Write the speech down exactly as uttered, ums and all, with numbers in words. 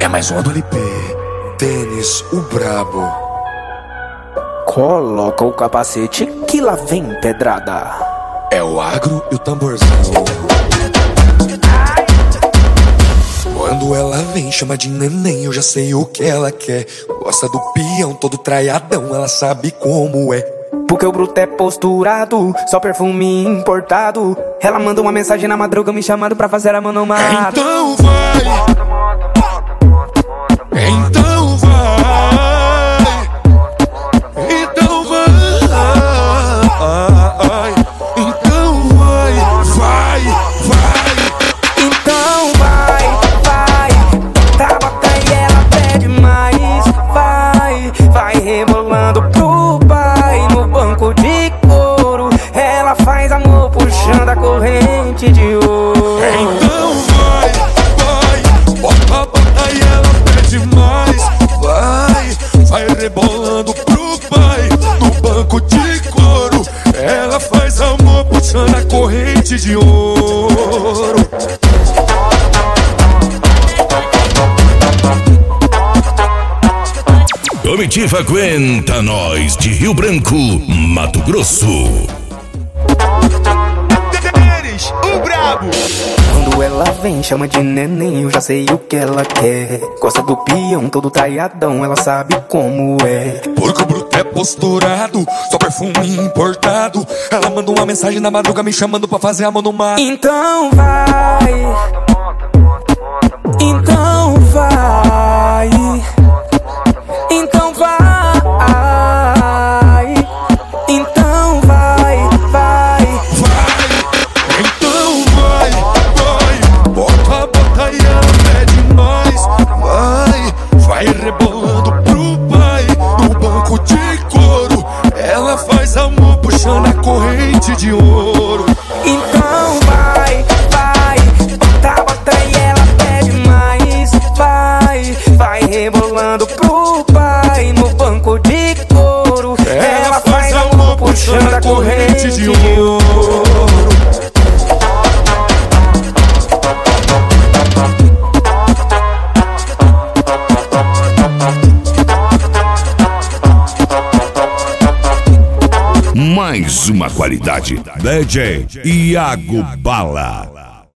É mais uma do L P. Tênis, o brabo. Coloca o capacete que lá vem pedrada. É o agro e o tamborzão. Quando ela vem, chama de neném, eu já sei o que ela quer. Gosta do peão, todo traiadão, ela sabe como é. Porque o bruto é posturado, só perfume importado. Ela manda uma mensagem na madruga me chamando pra fazer a mano mata. Então vai, então vai, então vai, então vai, vai, vai. Então vai, vai, tá bota e ela pede mais. Vai, vai rebolando pro pai no banco de couro. Ela faz amor puxando a corrente de ouro. Então vai, vai, bota, bota e ela pede mais. Vai, vai rebolando pro pai no banco de couro. Ela faz amor puxando a corrente de ouro. Comitiva Aguenta Nós de Rio Branco, Mato Grosso. Tênis, o brabo. Quando ela vem, chama de neném, eu já sei o que ela quer. Gosta do peão, todo traiadão, ela sabe como é. Porque o bruto é posturado, só perfume importado. Ela manda uma mensagem na madruga me chamando pra fazer a mão no mar. Então vai, então vai, então vai, então vai, vai, Vai, então vai, vai, bota, bota e ela pede mais. Vai, vai rebolando pro pai no banco de couro. Ela faz amor puxando a corrente de ouro. então vai, vai, bota, bota e ela pede mais. Vai, vai rebolando pro pai no banco de couro. Ela faz amor puxando a corrente de ouro. Mais uma qualidade. D J Iago Bala.